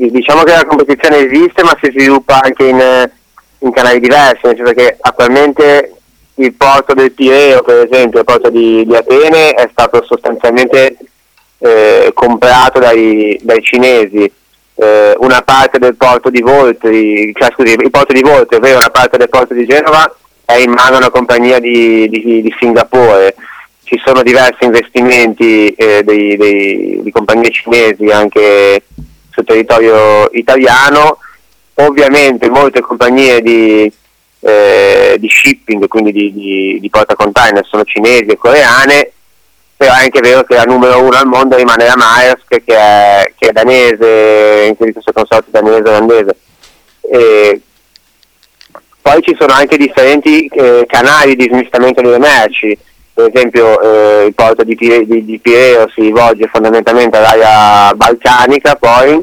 diciamo che la competizione esiste, ma si sviluppa anche in canali diversi, nel senso che attualmente il porto del Pireo, per esempio, il porto di Atene, è stato sostanzialmente comprato dai cinesi. Una parte del porto di Voltri, il porto di Voltri, ovvero una parte del porto di Genova, è in mano a una compagnia di Singapore. Ci sono diversi investimenti di compagnie cinesi anche sul territorio italiano. Ovviamente molte compagnie di shipping, quindi di portacontainer, sono cinesi e coreane, però è anche vero che la numero uno al mondo rimane la Maersk, che è danese, in questo consorzio danese-olandese. Poi ci sono anche differenti canali di smistamento delle merci. Per esempio il porto di Pireo si rivolge fondamentalmente all'area balcanica, poi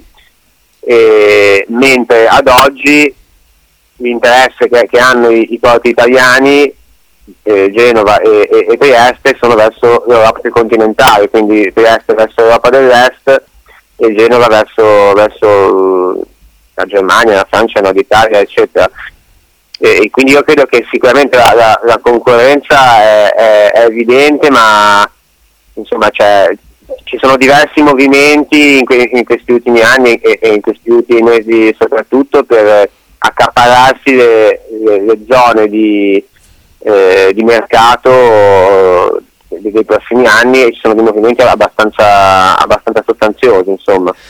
mentre ad oggi l'interesse che hanno i porti italiani, Genova e Trieste, sono verso l'Europa continentale, quindi Trieste verso l'Europa dell'Est e Genova verso la Germania, la Francia, Nord Italia, eccetera. E quindi io credo che sicuramente la concorrenza è evidente, ma insomma ci sono diversi movimenti in questi ultimi anni e in questi ultimi mesi soprattutto per accaparrarsi le zone di mercato dei prossimi anni, e ci sono dei movimenti abbastanza sostanziosi, insomma.